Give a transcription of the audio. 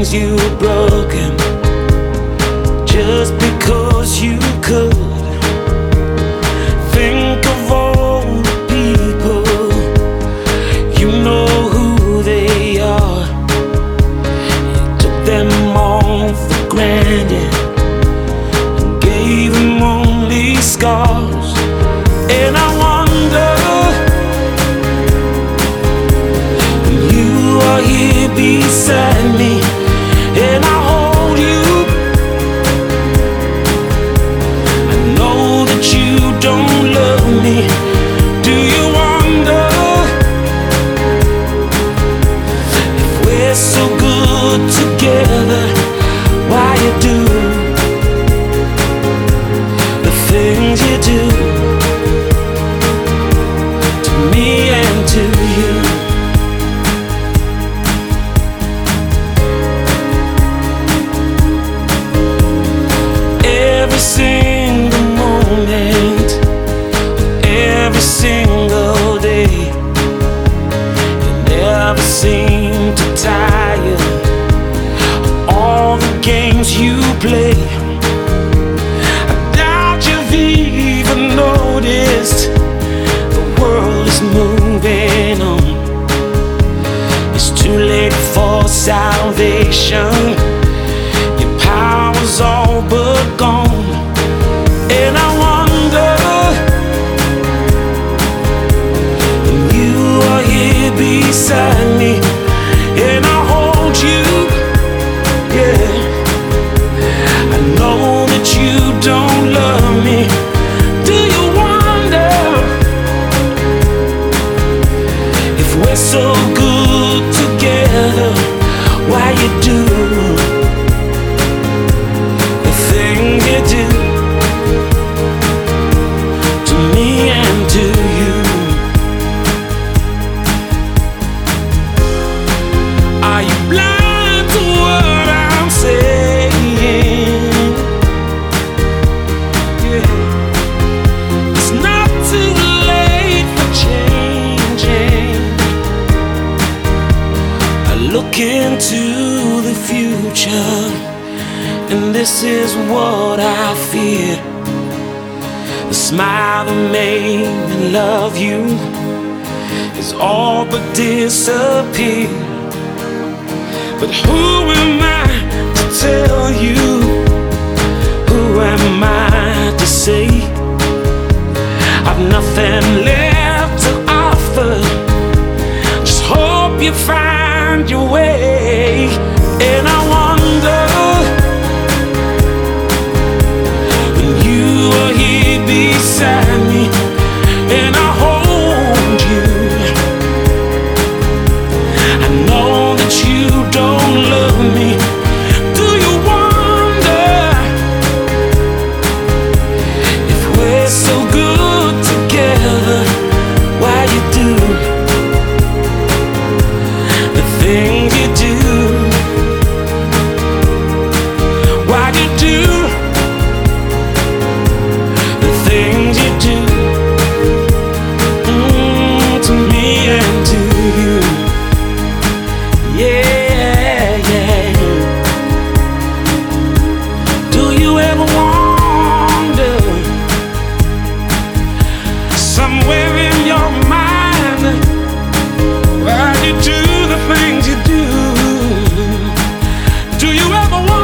things you've broken just because you could. Think of all the people, you know who they are. You took them all for granted and gave them only scars. And I wonder, when you are here beside me and I hold you, I know that you don't love me. Do you wonder if we're so good together, why you do the things you do to me and to you? Every single moment, every single day, you never seem to tire of all the games you play. I doubt you've even noticed the world is moving on. It's too late for salvation, your power's all but gone. And I wonder, when you are here beside me and I hold you, yeah, I know that you don't love me. Do you wonder if we're so good together, why you do the things you do to me and to you? Are you blind to what I'm saying? Yeah. It's not too late for changing. I look into the future, and this is what I fear. The smile that made me love you is all but disappeared. But who am I to tell you? Who am I to say? I've nothing left to offer. Just hope you find your way. And I wonder, when you are here beside me and I hold you, I know that you don't love me. Do you wonder if we're so good together, why you do the things you do? Why you do the things you do to me and to you? Yeah, yeah. Do you ever wonder, somewhere in your mind, why you do the things you do? Do you ever wonder